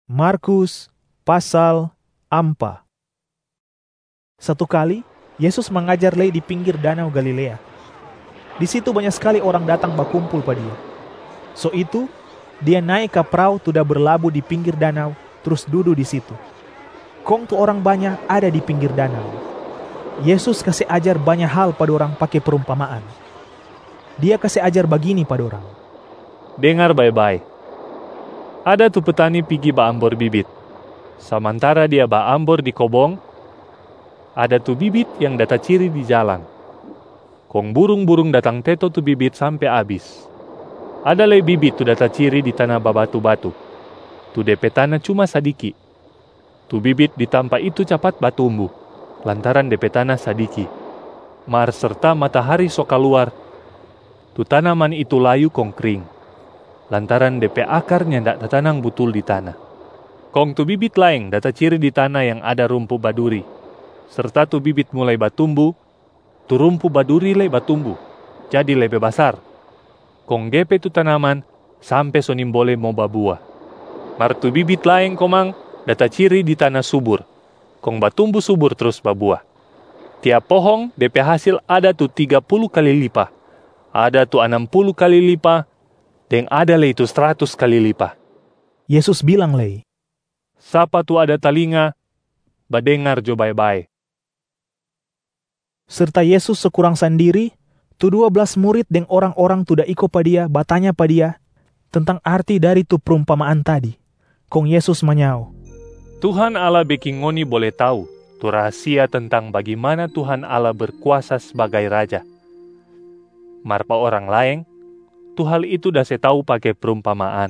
Markus pasal 4. Satu kali, Yesus mengajar di pinggir danau Galilea. Di situ banyak sekali orang datang berkumpul pada dia. So itu, dia naik ke perahu sudah berlabuh di pinggir danau, terus duduk di situ. Kong tu orang banyak ada di pinggir danau. Yesus kasih ajar banyak hal pada orang pakai perumpamaan. Dia kasih ajar begini pada orang. Dengar baik-baik. Ada tu petani pergi baambor bibit. Sementara dia baambor di kobong, ada tu bibit yang data ciri di jalan. Kong burung-burung datang teto tu bibit sampai habis. Ada lagi bibit tu data ciri di tanah babatu-batu. Tu DP tanah cuma sadiki. Tu bibit di tempat itu cepat batumbuh, lantaran DP tanah sadiki. Mar serta matahari so keluar, tu tanaman itu layu kong kering, lantaran DP akarnya ndak tertanam betul di tanah. Kong tu bibit lain data ciri di tanah yang ada rumpu baduri. Serta tu bibit mulai batumbuh, tu rumpu baduri le batumbuh, jadi lebih besar. Kong gepe tu tanaman sampai sonim boleh mau babuah. Mar tu bibit lain komang data ciri di tanah subur. Kong batumbuh subur terus babuah. Tiap pohon DP hasil ada tu 30 kali lipat. Ada tu 60 kali lipat. Dan ada le itu 100 kali lipat. Yesus bilang le, Sapa tu ada telinga, badengar jo baik-baik. serta Yesus sekurang sendiri, tu 12 murid dan orang-orang tu dah ikut pada dia, bertanya pada dia tentang arti dari tu perumpamaan tadi. Kong Yesus menyau, Tuhan Allah bikin ngoni boleh tahu tu rahasia tentang bagaimana Tuhan Allah berkuasa sebagai Raja. Marpa orang lain, tu hal itu dah saya tahu pakai perumpamaan.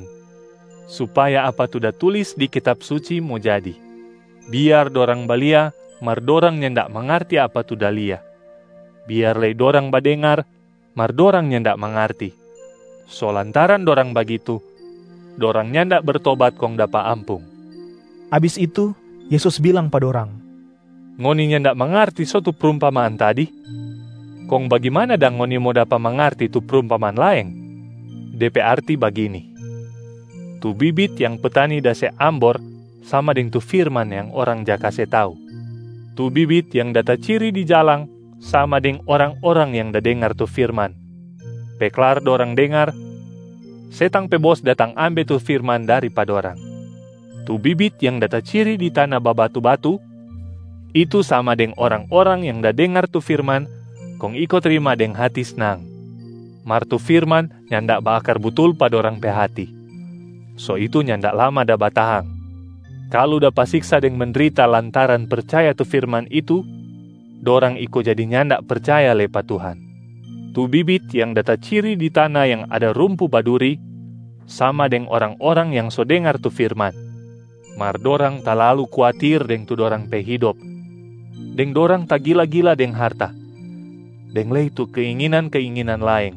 Supaya apa tu dah tulis di kitab suci mau jadi. Biar dorang balia, mar dorang nyendak mengerti apa tu dah lia. Biar le dorang badengar, mar dorang nyendak mengerti. So lantaran dorang begitu, dorang nyendak bertobat kong dapat ampung. Habis itu, Yesus bilang pada orang, Ngoni nyendak mengerti suatu perumpamaan tadi? Kong bagaimana dang ngoni mau dapat mengerti tu perumpamaan lain? DP arti begini. Tu bibit yang petani dase ambor sama dengan tu firman yang orang jaka se tahu. Tu bibit yang data ciri di jalang sama dengan orang-orang yang dah dengar tu firman. Peklar dorang dengar, setang pe bos datang ambil tu firman daripada orang. Tu bibit yang data ciri di tanah babatu-batu, itu sama dengan orang-orang yang dah dengar tu firman, kong ikut terima dengan hati senang. Mar tu firman nyandak bakar betul pada orang pe hati. So itu nyandak lama dah batahang. Kalau dapat siksa dengan menderita lantaran percaya tu firman itu, dorang ikut jadi nyandak percaya lepa Tuhan. Tu bibit yang data ciri di tanah yang ada rumpu baduri, sama dengan orang-orang yang so dengar tu firman. Mar dorang tak lalu khawatir dengan tu dorang pe hidup. Deng dorang tak gila-gila dengan harta. Deng le tu keinginan-keinginan lain.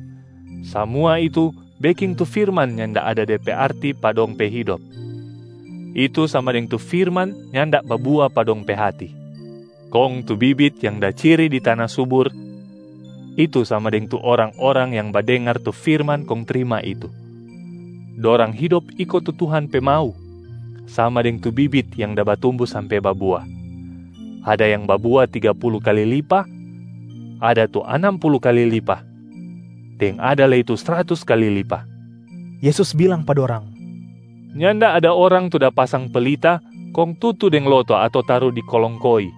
Semua itu baking tu firman yang ndak ada DP arti padong pe hidup. Itu sama dengan tu firman yang ndak babuah padong pe hati. Kong tu bibit yang dah ciri di tanah subur, itu sama dengan tu orang-orang yang badengar tu firman kong terima itu. Dorang hidup ikut tu Tuhan pe mau, sama dengan tu bibit yang dah batumbuh sampai babuah. Ada yang babuah 30 kali lipat, ada tu 60 kali lipat. Dan ada lah itu 100 kali lipat. Yesus bilang pada orang, Nyanda ada orang tu dah pasang pelita, kong tutu deng loto atau taruh di kolong koi.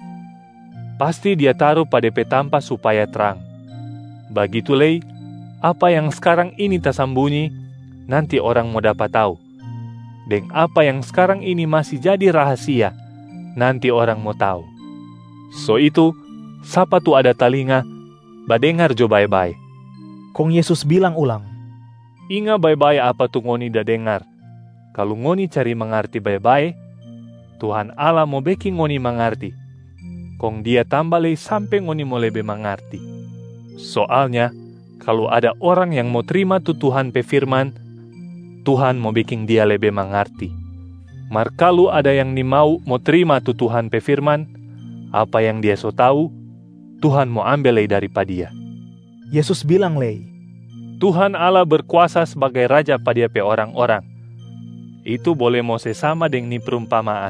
Pasti dia taruh pada petampa supaya terang. Begitu lei, apa yang sekarang ini tersembunyi, nanti orang mau dapat tahu. Dan apa yang sekarang ini masih jadi rahasia, nanti orang mau tahu. So itu, siapa tu ada telinga, badengar jo baik-baik. Kong Yesus bilang ulang, Inga baik-baik apa tu ngoni dah dengar. Kalau ngoni cari mengerti baik-baik, Tuhan Allah mau bikin ngoni mengerti. Kong dia tambah lagi sampai ngoni mau lebih mengerti. Soalnya, kalau ada orang yang mau terima tu Tuhan pe firman, Tuhan mau bikin dia lebih mengerti. Mar kalau ada yang ni mau terima tu Tuhan pe firman, apa yang dia so tahu, Tuhan mau ambil lagi daripada dia. Yesus bilang le, Tuhan Allah berkuasa sebagai Raja pada dia pe orang-orang. Itu boleh mo sesama deng ni perumpamaan.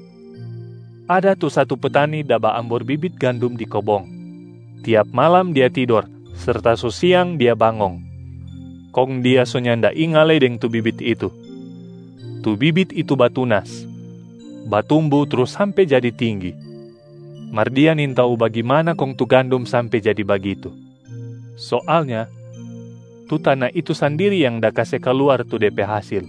Ada tuh satu petani daba ambor bibit gandum di kobong. Tiap malam dia tidur, serta siang dia bangong. Kong dia so nyanda ingale deng tu bibit itu. Tu bibit itu batunas. Batumbuh terus sampai jadi tinggi. Mardia nintau bagaimana kong tu gandum sampai jadi begitu. Soalnya, tu tanah itu sendiri yang dah kasih keluar tu DP hasil.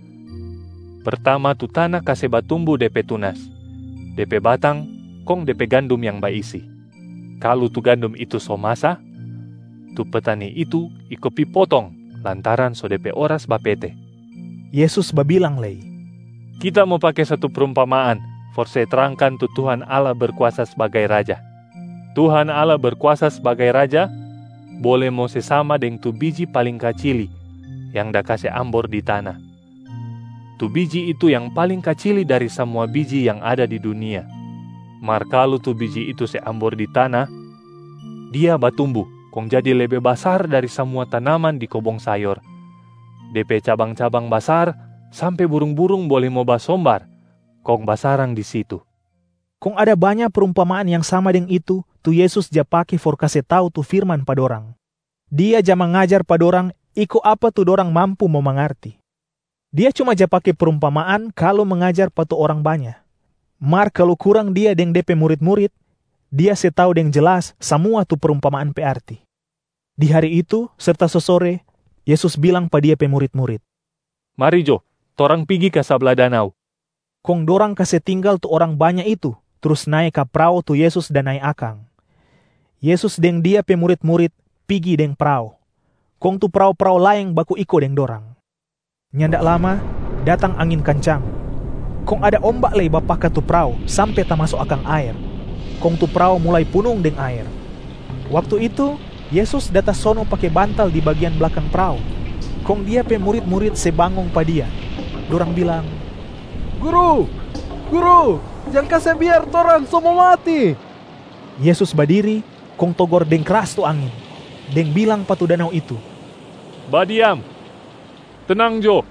Pertama tu tanah kasih batumbuh DP tunas. DP batang, kong DP gandum yang baisi. Kalau tu gandum itu so masa, tu petani itu ikopi potong lantaran so DP oras bapete. Yesus babilang lei, kita mau pakai satu perumpamaan, for saya terangkan tu Tuhan Allah berkuasa sebagai Raja. Tuhan Allah berkuasa sebagai Raja, boleh mau sesama dengan tu biji paling kacili yang dah kasih ambor di tanah. Tu biji itu yang paling kacili dari semua biji yang ada di dunia. Mar kalau tu biji itu seambor di tanah, dia batumbuh, kong jadi lebih besar dari semua tanaman di kobong sayur. DP cabang-cabang besar, sampai burung-burung boleh mau basombar, kong basarang di situ. Kong ada banyak perumpamaan yang sama dengan itu, tu Yesus ja pake for kasih tahu tu firman padorang. Dia ja mengajar padorang, iko apa tu dorang mampu mau mengerti. Dia cuma ja pake perumpamaan kalau mengajar patu orang banyak. Mar kalau kurang dia deng DP murid-murid, dia setahu deng jelas semua tu perumpamaan pe arti. Di hari itu, serta sesore, Yesus bilang pa dia pe murid-murid, mari jo, torang pigi ke sebelah danau. Kong dorang kasih tinggal tu orang banyak itu, terus naik ke perahu tu Yesus dan naik akang. Yesus deng dia pe murid-murid pigi deng perahu. Kong tu perahu-perahu laeng baku iko deng dorang. Nyandak lama, datang angin kencang. Kong ada ombak lei bapaka tu perahu sampai tak masuk akang air. Kong tu perahu mulai punung deng air. Waktu itu, Yesus datang sono pakai bantal di bagian belakang perahu. Kong dia pe murid-murid sebangong pa dia. Dorang bilang, Guru, jangan kasih biar torang semua mati. Yesus berdiri, kong togor deng keras tu angin. Deng bilang pa tu danau itu, badiam, tenang jo.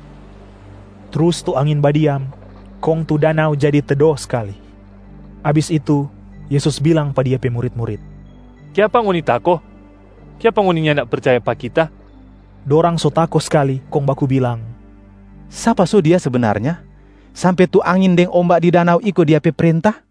Terus tu angin badiam, kong tu danau jadi teduh sekali. Abis itu, Yesus bilang pa dia pe murid-murid, Kiapa ngoni tako? Kiapa ngoni ndak percaya pa kita? dorang so tako sekali, kong baku bilang, Siapa so dia sebenarnya? Sampai tu angin deng ombak di danau iko dia pe perintah?